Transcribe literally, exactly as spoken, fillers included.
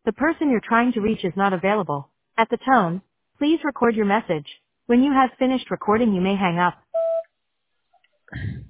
The person you're trying to reach is not available. At the tone, please record your message. When you have finished recording, you may hang up.